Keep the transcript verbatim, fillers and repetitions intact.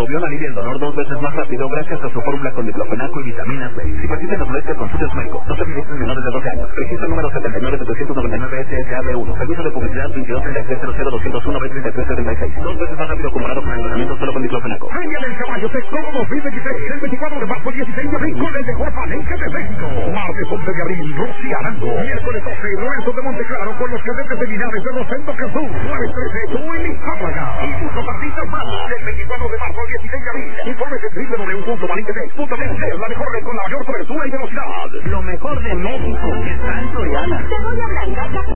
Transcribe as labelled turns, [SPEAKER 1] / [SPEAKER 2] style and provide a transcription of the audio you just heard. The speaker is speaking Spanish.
[SPEAKER 1] Movión alivia el dolor dos veces más rápido gracias a su fórmula con diclofenaco y vitaminas B. Si persisten las molestias, consulte a su médico. No se administren en menores de doce años. Registro número setenta y nueve setecientos noventa y nueve S S A B uno. Servicio de publicidad veintidós treinta y tres cero cero doscientos uno B treinta y tres setenta y seis. Dos veces más rápido acumulado con el tratamiento solo con diclofenaco.
[SPEAKER 2] Feria del Caballo Texcoco dos mil veintitrés, el veinticuatro de marzo, dieciséis de abril, con el mejor palenque de México. Martes once de abril, Rosy Arango. Miércoles doce, Lorenzo de Monteclaro con los cadetes de Linares de Rosendo Cazú. Jueves trece, Chuy Lizárraga. Y muchos artistas más. El veinticuatro de marzo al dieciséis de abril. Informes en doble u doble u doble u punto palenquedex punto net. Es la mejor red con la mayor cobertura y velocidad.
[SPEAKER 3] Lo mejor de México está en Soriana.
[SPEAKER 4] Cebolla blanca.